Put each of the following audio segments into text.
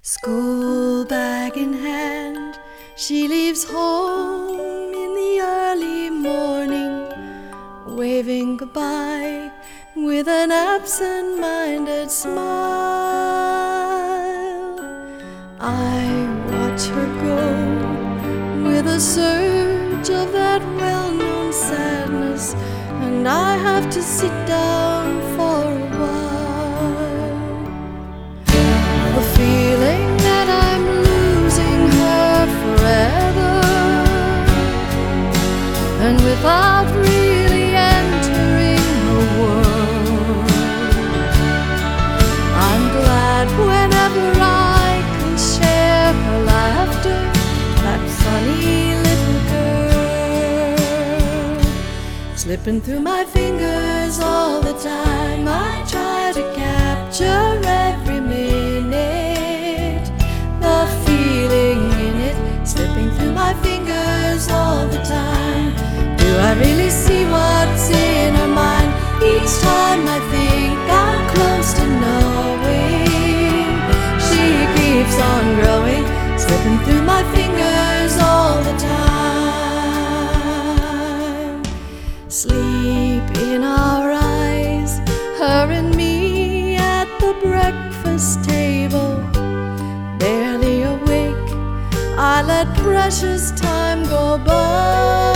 School bag in hand, she leaves home in the early morning, waving goodbye with an absent-minded smile. I watch her go with a surge of that well-known sadness, and I have to sit down for a while. The feeling that I'm losing her forever, and without really entering her world. I'm glad whenever I can share her laughter, that funny little girl. Slipping through my fingers all the time, I try to capture every minute, the feeling in it, slipping through my fingers all the time. Do I really see what's in her mind? Each time I think I'm close to knowing, she keeps on growing, slipping through my fingers all the time. Sleep in our eyes, her and me at the breakfast table, barely awake, I let precious time go by.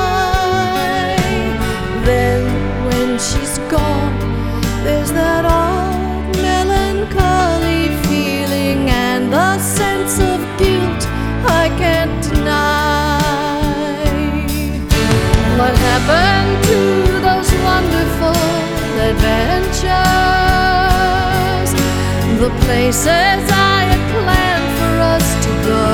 Then when she's gone, there's that odd melancholy feeling and the sense of guilt I can't deny. What happened to those wonderful adventures, the places I had planned for us to go?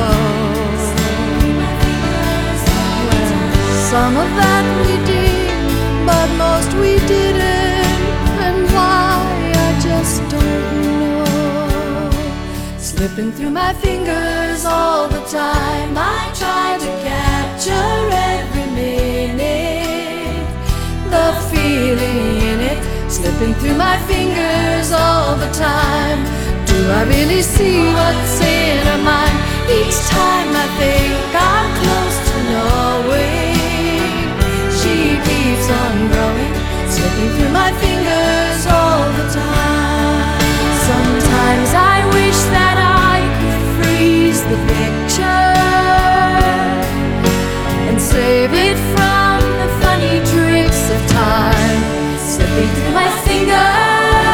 Some of that we did, but most we didn't, and why I just don't know. Slipping through my fingers all the time, I try to capture every minute, the feeling in it, slipping through my fingers all the time. Do I really see what's in her mind? Each time I think I'm close to knowing, she keeps on growing, slipping through my fingers all the time. Sometimes I wish that I could freeze the picture and save it from the funny tricks of time, slipping through my fingers.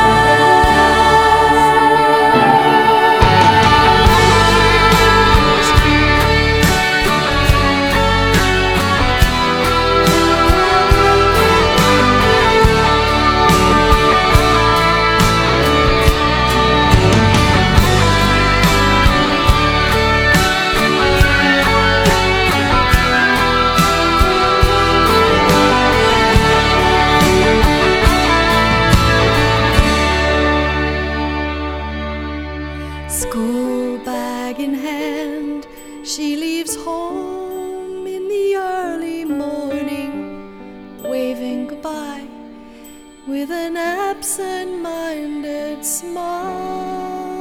School bag in hand, she leaves home in the early morning, waving goodbye with an absent-minded smile.